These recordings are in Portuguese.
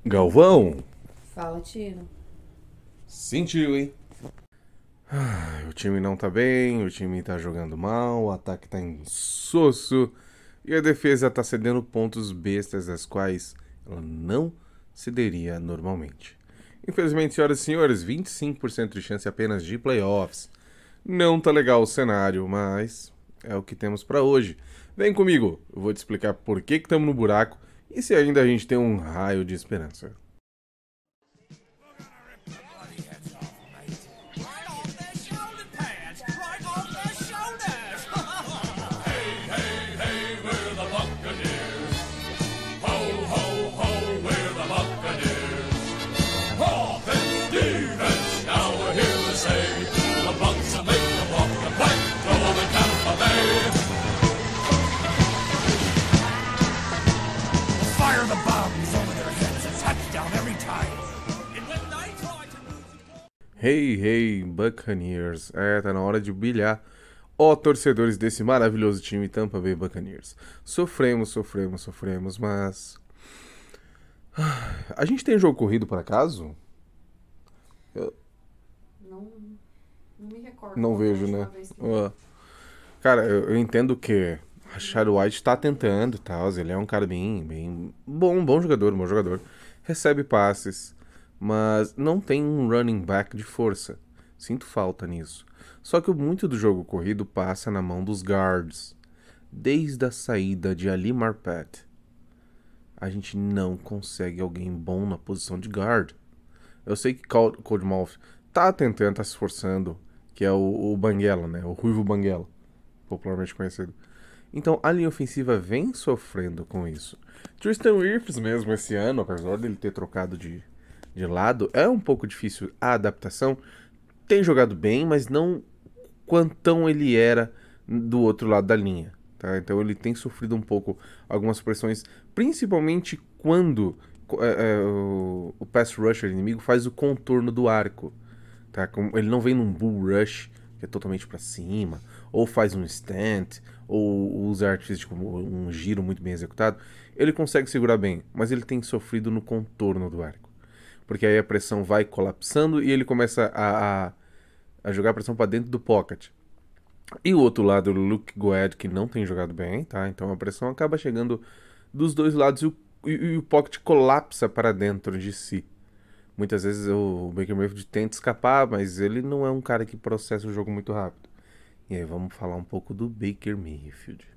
Galvão? Fala, Tino. Sentiu, hein? O time não tá bem, o time tá jogando mal, o ataque tá insosso e a defesa tá cedendo pontos bestas das quais ela não cederia normalmente. Infelizmente, senhoras e senhores, 25% de chance apenas de playoffs. Não tá legal o cenário, mas é o que temos pra hoje. Vem comigo, eu vou te explicar por que estamos no buraco e se ainda a gente tem um raio de esperança. Right off their shoulder pads, right off their shoulders. Hey, we're the Buccaneers. Ho, ho, ho, we're the Buccaneers. Offense, defense, now we're here to say the Bucs will make the walk the plank over Tampa Bay. Fire the bombs over their heads, a touchdown every time. And when they try to move the ball. Hey, Buccaneers. Tá na hora de brilhar. Ó, torcedores desse maravilhoso time Tampa Bay Buccaneers. Sofremos, mas... A gente tem jogo corrido por acaso? Não, não me recordo. Não qual foi a vejo, última né? vez que- Ó, cara, eu entendo que Rashad White tá tentando e tal. Ele é um cara bem bom jogador. Recebe passes, mas não tem um running back de força. Sinto falta nisso. Só que muito do jogo corrido passa na mão dos guards. Desde a saída de Ali Marpet, a gente não consegue alguém bom na posição de guard. Eu sei que Coldmouth tá tentando, tá se esforçando, que é o Banguela, né? O Ruivo Banguela, popularmente conhecido. Então a linha ofensiva vem sofrendo com isso. Tristan Wirfs mesmo esse ano, apesar dele ter trocado de lado, é um pouco difícil a adaptação. Tem jogado bem, mas não quantão ele era do outro lado da linha. Tá? Então ele tem sofrido um pouco algumas pressões, principalmente quando o pass rusher inimigo faz o contorno do arco. Tá? Ele não vem num bull rush, que é totalmente para cima, ou faz um stand, ou usa artifícios como um giro muito bem executado. Ele consegue segurar bem, mas ele tem sofrido no contorno do arco. Porque aí a pressão vai colapsando e ele começa a jogar a pressão para dentro do pocket. E o outro lado, o Luke Goed, que não tem jogado bem, tá? Então a pressão acaba chegando dos dois lados e o pocket colapsa para dentro de si. Muitas vezes o Baker Mayfield tenta escapar, mas ele não é um cara que processa o jogo muito rápido. E aí vamos falar um pouco do Baker Mayfield.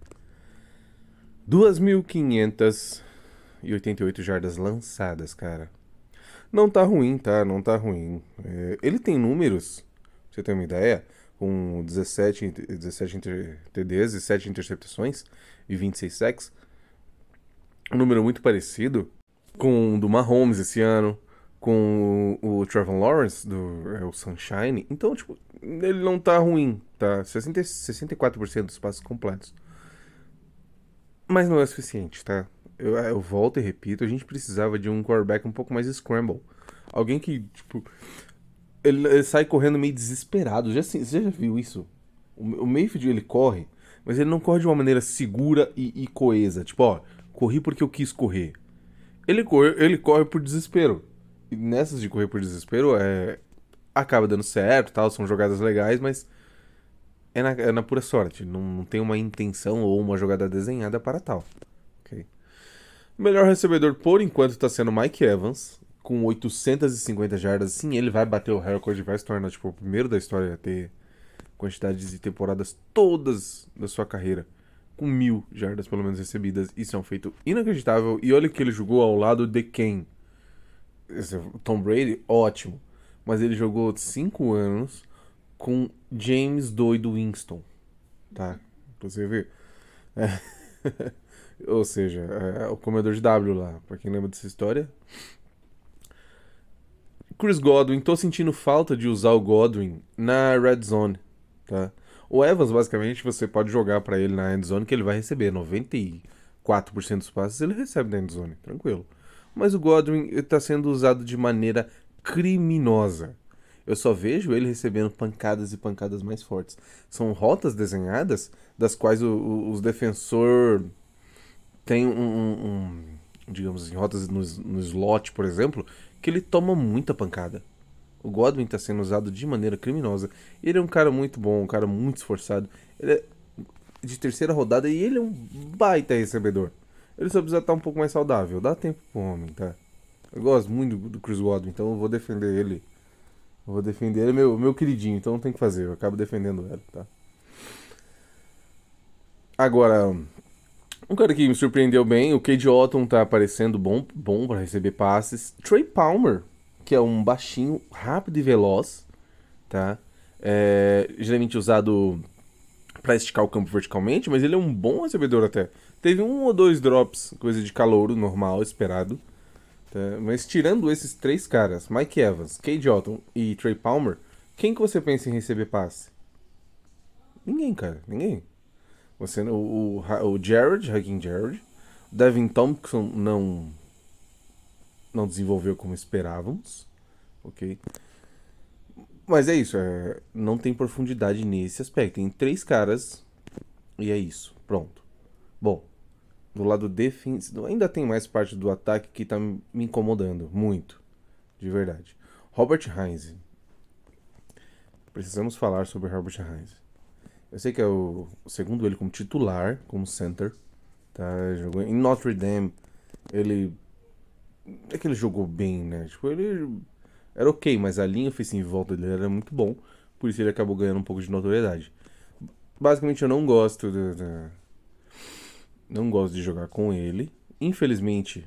2.588 jardas lançadas, cara. Não tá ruim, tá? Não tá ruim. Ele tem números, pra você ter uma ideia, com 17 TDs e 7 interceptações e 26 sacks. Um número muito parecido com o do Mahomes esse ano, com o Trevor Lawrence, o Sunshine. Então, tipo, ele não tá ruim, tá? 64% dos passos completos. Mas não é suficiente, tá? Eu volto e repito, a gente precisava de um quarterback um pouco mais scramble. Alguém que, tipo, ele sai correndo meio desesperado. Você já viu isso? O Mayfield, ele corre, mas ele não corre de uma maneira segura e coesa. Tipo, ó, corri porque eu quis correr. Ele corre por desespero. E nessas de correr por desespero, acaba dando certo, tal, são jogadas legais, mas é na pura sorte. Não tem uma intenção ou uma jogada desenhada para tal. Ok? O melhor recebedor, por enquanto, está sendo Mike Evans, com 850 jardas. Sim, ele vai bater o recorde, vai se tornar tipo, o primeiro da história a ter quantidades de temporadas todas da sua carreira com 1.000 jardas pelo menos recebidas. Isso é um feito inacreditável. E olha que ele jogou ao lado de quem? Tom Brady, ótimo. Mas ele jogou 5 anos com James Doido Winston. Tá? Pra você ver. Ou seja, o comedor de W lá. Pra quem lembra dessa história. Chris Godwin, tô sentindo falta de usar o Godwin na red zone, tá? O Evans, basicamente, você pode jogar pra ele na end zone que ele vai receber 94% dos passes, ele recebe na end zone, tranquilo. Mas o Godwin tá sendo usado de maneira criminosa. Eu só vejo ele recebendo pancadas e pancadas mais fortes. São rotas desenhadas das quais os defensor tem digamos assim, rotas no slot, por exemplo, que ele toma muita pancada. O Godwin tá sendo usado de maneira criminosa. Ele é um cara muito bom, um cara muito esforçado. Ele é de terceira rodada e ele é um baita recebedor. Ele só precisa estar um pouco mais saudável. Dá tempo pro homem, tá? Eu gosto muito do Chris Godwin, então eu vou defender ele. Eu vou defender ele, meu queridinho, então não tem o que fazer. Eu acabo defendendo ele, tá? Agora, um cara que me surpreendeu bem, o Cade Otton tá aparecendo bom para receber passes. Trey Palmer, que é um baixinho, rápido e veloz, tá? Geralmente usado para esticar o campo verticalmente, mas ele é um bom recebedor até. Teve 1 ou 2 drops, coisa de calouro, normal, esperado. Tá? Mas tirando esses 3 caras, Mike Evans, Cade Otton e Trey Palmer, quem que você pensa em receber passe? Ninguém, cara, ninguém. Você, o Jared, Hakeem Jared, o Devin Thompson não desenvolveu como esperávamos, ok? Mas é isso, não tem profundidade nesse aspecto. Tem 3 caras e é isso, pronto. Bom, do lado defensivo, ainda tem mais parte do ataque que tá me incomodando muito, de verdade. Robert Hines. Precisamos falar sobre Robert Hines. Eu sei que é o segundo ele como titular, como center, tá? Jogou em Notre Dame. Ele jogou bem, né? Tipo, ele era ok, mas a linha ofensiva em volta dele era muito bom, por isso ele acabou ganhando um pouco de notoriedade. Basicamente eu não gosto não gosto de jogar com ele. Infelizmente,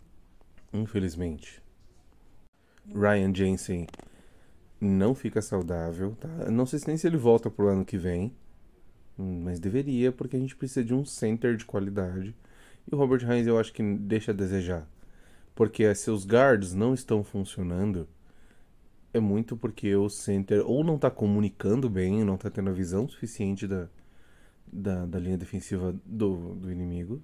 Ryan Jensen não fica saudável, tá? Não sei nem se ele volta pro ano que vem, mas deveria, porque a gente precisa de um center de qualidade. E o Robert Hines eu acho que deixa a desejar, porque seus guards não estão funcionando. É muito porque o center ou não tá comunicando bem, não tá tendo a visão suficiente da linha defensiva do inimigo.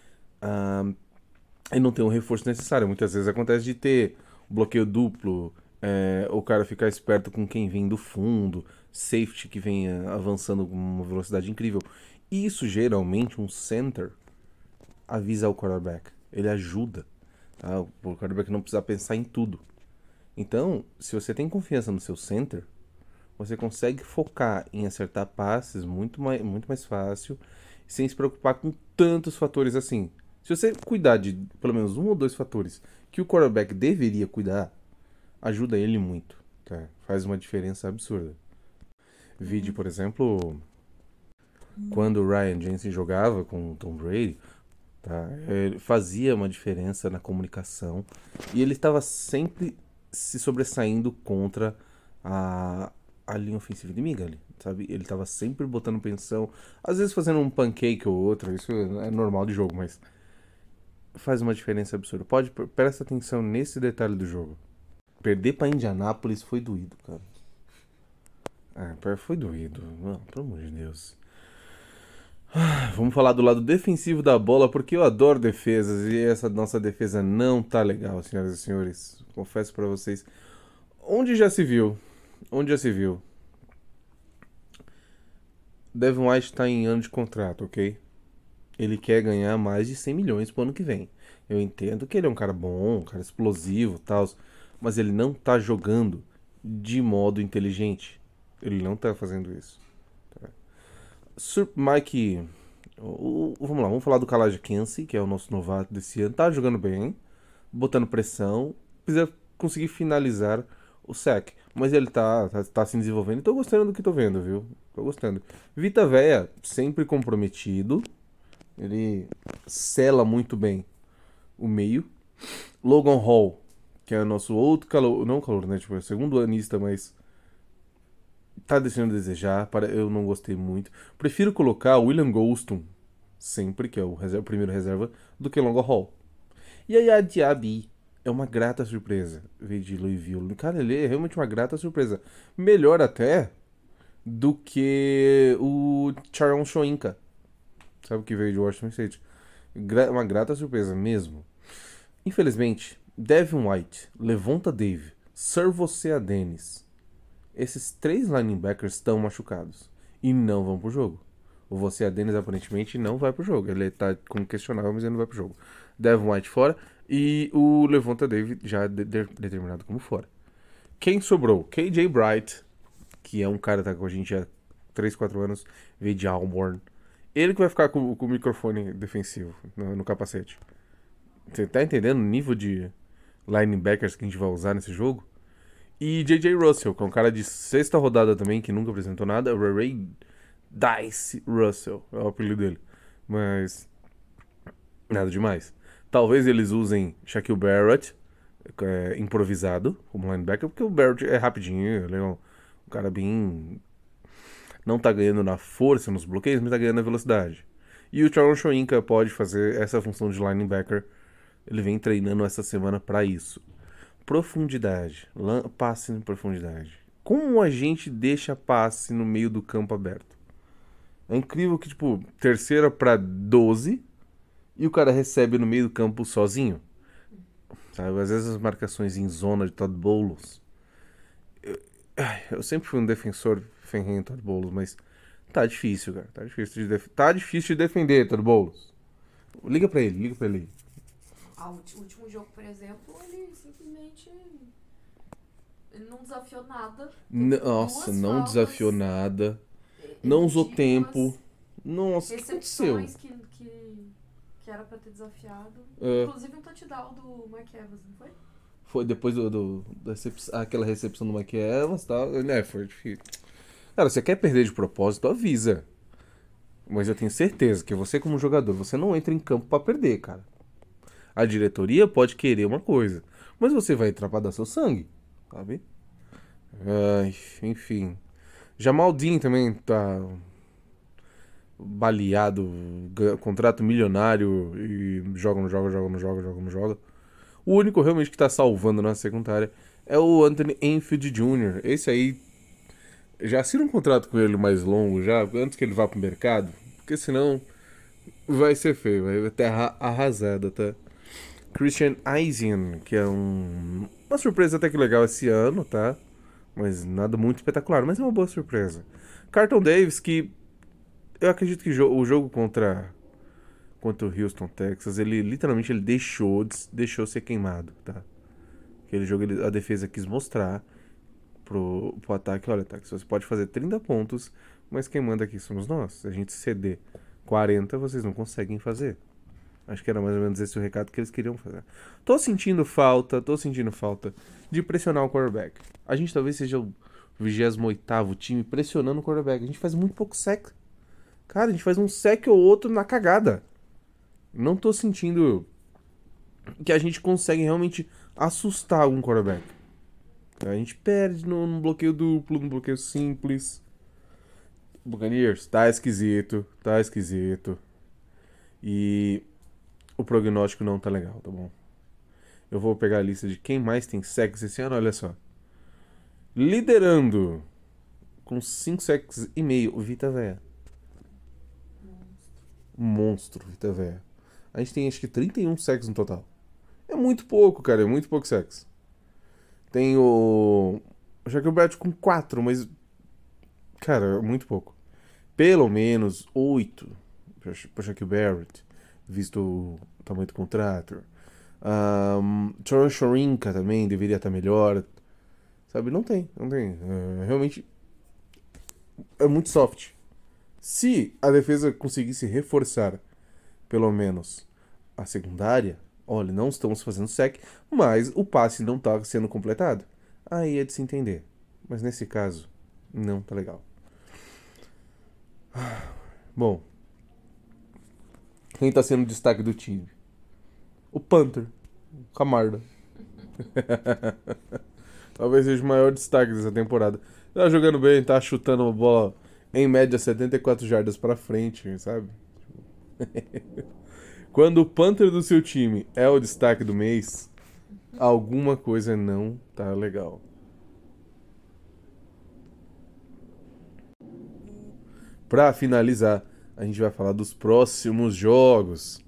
E não tem o reforço necessário. Muitas vezes acontece de ter bloqueio duplo, o cara ficar esperto com quem vem do fundo, safety que vem avançando com uma velocidade incrível. Isso geralmente um center avisa o quarterback. Ele ajuda, tá? O quarterback não precisa pensar em tudo. Então, se você tem confiança no seu center, você consegue focar em acertar passes muito mais fácil, sem se preocupar com tantos fatores assim. Se você cuidar de pelo menos 1 ou 2 fatores que o quarterback deveria cuidar, ajuda ele muito, tá? Faz uma diferença absurda. Vide, por exemplo, quando o Ryan Jensen jogava com o Tom Brady, tá? Ele fazia uma diferença na comunicação e ele estava sempre se sobressaindo contra a linha ofensiva inimiga ali, sabe? Ele tava sempre botando pensão, às vezes fazendo um pancake ou outro, isso é normal de jogo, mas faz uma diferença absurda. Presta atenção nesse detalhe do jogo. Perder pra Indianápolis foi doído, cara. Foi doído. Não, pelo amor de Deus. Vamos falar do lado defensivo da bola, porque eu adoro defesas e essa nossa defesa não tá legal, senhoras e senhores. Confesso pra vocês. Onde já se viu? Devin White tá em ano de contrato, ok? Ele quer ganhar mais de 100 milhões pro ano que vem. Eu entendo que ele é um cara bom, um cara explosivo e tal, mas ele não tá jogando de modo inteligente. Ele não tá fazendo isso. Tá? Mike... Vamos lá, vamos falar do Khalid Kancey, que é o nosso novato desse ano. Tá jogando bem, botando pressão, precisa conseguir finalizar o sack. Mas ele tá se desenvolvendo e tô gostando do que tô vendo, viu? Tô gostando. Vita Vea, sempre comprometido. Ele sela muito bem o meio. Logan Hall, que é o nosso outro calor, não calor, né? Tipo, é segundo anista, mas tá deixando a desejar. Eu não gostei muito. Prefiro colocar o William Golston, sempre, que é o primeiro reserva, do que Logan Hall. E aí a Diaby é uma grata surpresa. Veio de Louisville. Cara, ele é realmente uma grata surpresa. Melhor até do que o Charon Shoinka. Sabe, que veio de Washington State. Uma grata surpresa mesmo. Infelizmente, Devin White, Levonta David, Sir Você Dennis, esses 3 linebackers estão machucados e não vão pro jogo. O Você Dennis aparentemente não vai pro jogo. Ele tá com questionável, mas ele não vai pro jogo. Devin White fora. E o Levonta David já determinado como fora. Quem sobrou? KJ Bright, que é um cara que tá com a gente há 3, 4 anos, veio de Auburn. Ele que vai ficar com o microfone defensivo no capacete. Você tá entendendo o nível de linebackers que a gente vai usar nesse jogo? E J.J. Russell, que é um cara de 6ª rodada também, que nunca apresentou nada. Ray Dice Russell é o apelido dele. Mas nada demais. Talvez eles usem Shaquille Barrett, improvisado, como linebacker, porque o Barrett é rapidinho, ele é um cara bem... Não tá ganhando na força, nos bloqueios, mas tá ganhando na velocidade. E o Charles Shoyinka pode fazer essa função de linebacker. Ele vem treinando essa semana pra isso. Profundidade. Passe em profundidade. Como a gente deixa passe no meio do campo aberto? É incrível que, tipo, 3ª pra 12 e o cara recebe no meio do campo sozinho. Sabe? Às vezes as marcações em zona de Todd Bowles. Eu sempre fui um defensor ferrenho de Todd Bowles, mas tá difícil, cara. Tá difícil de defender, Todd Bowles. Liga pra ele aí. O último jogo, por exemplo, ele simplesmente... Ele não desafiou nada. Nossa, não desafiou nada. Não usou tempo. Nossa, o que aconteceu? Recepções que era pra ter desafiado. É. Inclusive um touchdown do Mike Evans, não foi? Foi depois aquela recepção do Mike Evans e tal. Foi difícil. Cara, você quer perder de propósito, avisa. Mas eu tenho certeza que você, como jogador, você não entra em campo pra perder, cara. A diretoria pode querer uma coisa, mas você vai entrar pra dar seu sangue, sabe? Enfim. Jamal Dean também tá baleado, contrato milionário e joga. O único realmente que tá salvando na secundária é o Anthony Enfield Jr. Esse aí, já assina um contrato com ele mais longo, já, antes que ele vá pro mercado, porque senão vai ser feio, vai ter arrasada, tá? Christian Eisen, que é uma surpresa até que legal esse ano, tá? Mas nada muito espetacular, mas é uma boa surpresa. Carlton Davis, que eu acredito que o jogo contra o Houston, Texas, ele literalmente deixou ser queimado, tá? Aquele jogo a defesa quis mostrar pro ataque, olha, ataque, você pode fazer 30 pontos, mas quem manda aqui somos nós. Se a gente ceder 40, vocês não conseguem fazer. Acho que era mais ou menos esse o recado que eles queriam fazer. Tô sentindo falta de pressionar o quarterback. A gente talvez seja o 28º time pressionando o quarterback. A gente faz muito pouco sec. Cara, a gente faz um sec ou outro na cagada. Não tô sentindo que a gente consegue realmente assustar algum quarterback. A gente perde no bloqueio duplo, no bloqueio simples. Buccaneers, tá esquisito. E o prognóstico não tá legal, tá bom? Eu vou pegar a lista de quem mais tem sacks esse ano, olha só. Liderando com 5 sacks e meio, o Vita Vea. Monstro, Vita Vea. A gente tem acho que 31 sacks no total. É muito pouco, cara, é muito pouco sacks. Tem o Shaquille Barrett com 4, mas cara, é muito pouco. Pelo menos 8 pro Shaquille Barrett, visto o tamanho do contrato. Charles Shoyinka também deveria estar melhor. Sabe, não tem. Realmente é muito soft. Se a defesa conseguisse reforçar pelo menos a secundária, olha, não estamos fazendo sec, mas o passe não está sendo completado. Aí é de se entender. Mas nesse caso, não tá legal. Bom, quem tá sendo o destaque do time? O Panther, o Camarda. Talvez seja o maior destaque dessa temporada. Tá jogando bem, tá chutando uma bola em média 74 jardas pra frente, sabe? Quando o Panther do seu time é o destaque do mês, alguma coisa não tá legal. Pra finalizar, a gente vai falar dos próximos jogos.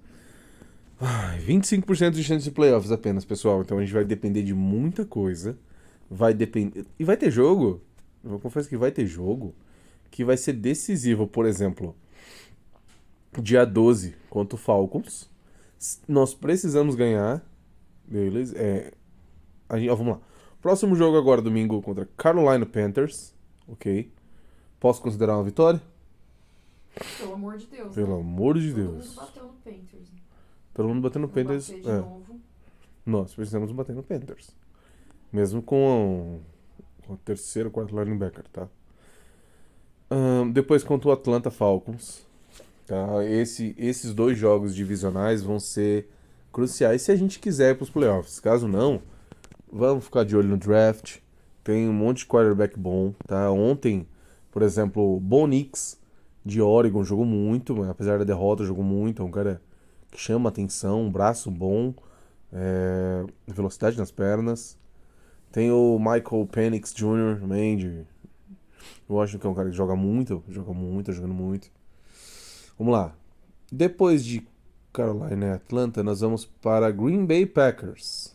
25% de chance de playoffs apenas, pessoal. Então a gente vai depender de muita coisa. Vai depender. E vai ter jogo. Eu confesso que vai ter jogo que vai ser decisivo. Por exemplo, dia 12 contra o Falcons. Nós precisamos ganhar deles. Vamos lá. Próximo jogo agora, domingo, contra Carolina Panthers. Ok. Posso considerar uma vitória? Pelo amor de Deus. Pelo né? amor de Todo Deus. mundo bateu no Panthers. Todo mundo batendo no Vamos Panthers. bater de novo. Nós precisamos bater no Panthers. Mesmo com o terceiro, quarto linebacker, tá? Depois contra o Atlanta Falcons. Tá? Esses dois jogos divisionais vão ser cruciais se a gente quiser ir pros playoffs. Caso não, vamos ficar de olho no draft. Tem um monte de quarterback bom, tá? Ontem, por exemplo, o Bo Nix de Oregon jogou muito, mas apesar da derrota jogou muito. É um cara que chama atenção, um braço bom, velocidade nas pernas. Tem o Michael Penix Jr. também, eu acho que é um cara que joga muito, tá jogando muito. Vamos lá. Depois de Carolina e Atlanta, nós vamos para Green Bay Packers.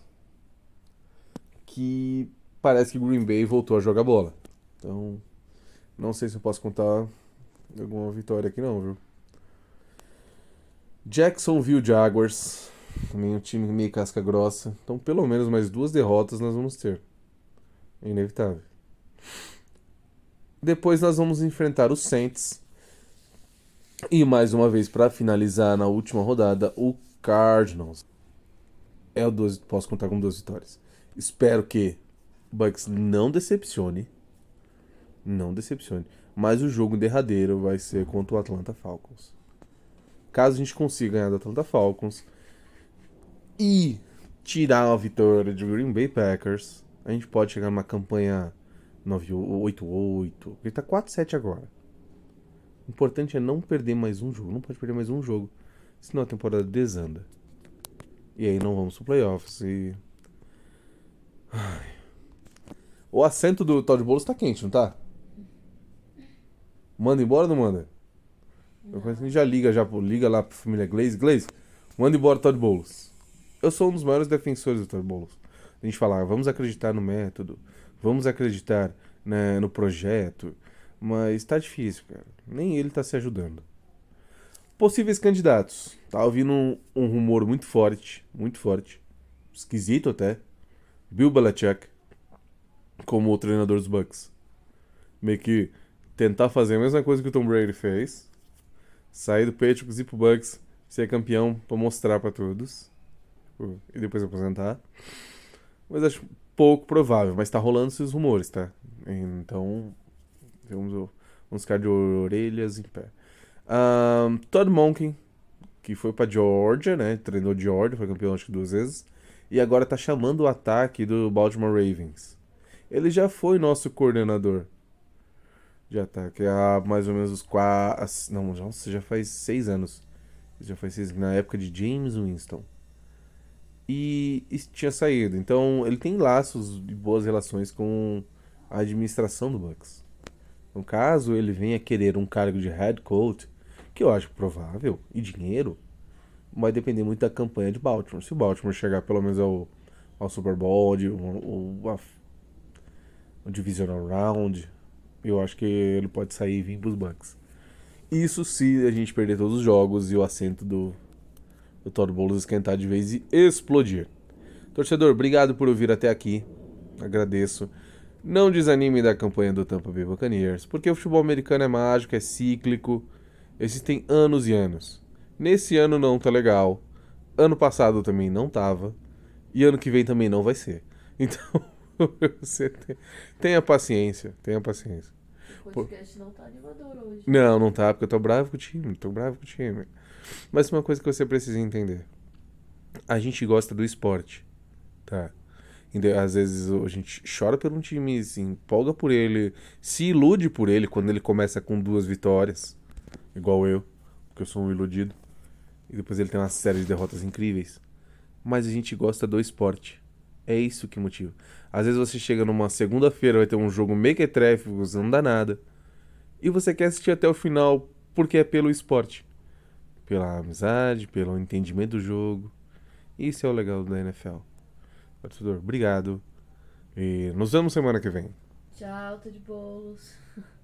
Que parece que Green Bay voltou a jogar bola. Então, não sei se eu posso contar alguma vitória aqui não, viu? Jacksonville Jaguars. Também um time meio casca grossa. Então, pelo menos mais 2 derrotas nós vamos ter. É inevitável. Depois nós vamos enfrentar os Saints. E mais uma vez, para finalizar na última rodada, o Cardinals. Posso contar com 2 vitórias. Espero que o Bucks não decepcione. Não decepcione. Mas o jogo derradeiro vai ser contra o Atlanta Falcons. Caso a gente consiga ganhar do Atlanta Falcons e tirar a vitória de Green Bay Packers, a gente pode chegar numa campanha 9-8-8. Ele tá 4-7 agora. O importante é não perder mais um jogo. Não pode perder mais um jogo, senão a temporada desanda. E aí não vamos pro playoffs. O assento do Todd Bowles tá quente, não tá? Manda embora ou não manda? Eu conheço que já liga lá pra família Glaze. Glaze, manda embora o Todd Bowles. Eu sou um dos maiores defensores do Todd Bowles. A gente fala, vamos acreditar no método, vamos acreditar no projeto, mas tá difícil, cara. Nem ele tá se ajudando. Possíveis candidatos. Tá ouvindo um rumor muito forte, esquisito até. Bill Belichick como o treinador dos Bucks. Meio que tentar fazer a mesma coisa que o Tom Brady fez. Sair do Patriots e ir pro Bucks, ser campeão pra mostrar pra todos. E depois aposentar. Mas acho pouco provável. Mas tá rolando esses rumores, tá? Então, vamos ficar de orelhas em pé. Todd Monken, que foi pra Georgia, né? Treinou Georgia, foi campeão acho que 2 vezes. E agora tá chamando o ataque do Baltimore Ravens. Ele já foi nosso coordenador de ataque há mais ou menos uns 4... Não, já faz 6 anos. Já faz 6 na época de James Winston. E tinha saído. Então ele tem laços e boas relações com a administração do Bucks. No caso, ele venha querer um cargo de head coach, que eu acho provável, e dinheiro, vai depender muito da campanha de Baltimore. Se o Baltimore chegar pelo menos ao Super Bowl, o Divisional Round, eu acho que ele pode sair e vir pros Bucks. Isso se a gente perder todos os jogos e o assento do Todd Bowles esquentar de vez e explodir. Torcedor, obrigado por ouvir até aqui. Agradeço. Não desanime da campanha do Tampa Bay Buccaneers, porque o futebol americano é mágico, é cíclico. Existem anos e anos. Nesse ano não tá legal. Ano passado também não tava. E ano que vem também não vai ser. Então, você tenha paciência. Tenha paciência. O podcast não tá animador hoje. Não tá, porque eu tô bravo com o time. Mas uma coisa que você precisa entender. A gente gosta do esporte, tá? Às vezes a gente chora por um time, se empolga por ele, se ilude por ele quando ele começa com 2 vitórias, igual eu, porque eu sou um iludido. E depois ele tem uma série de derrotas incríveis. Mas a gente gosta do esporte. É isso que motiva. Às vezes você chega numa segunda-feira, vai ter um jogo mequetrefe, você não dá nada. E você quer assistir até o final porque é pelo esporte. Pela amizade, pelo entendimento do jogo. Isso é o legal da NFL. Torcedor, obrigado. E nos vemos semana que vem. Tchau, Todd Bowles.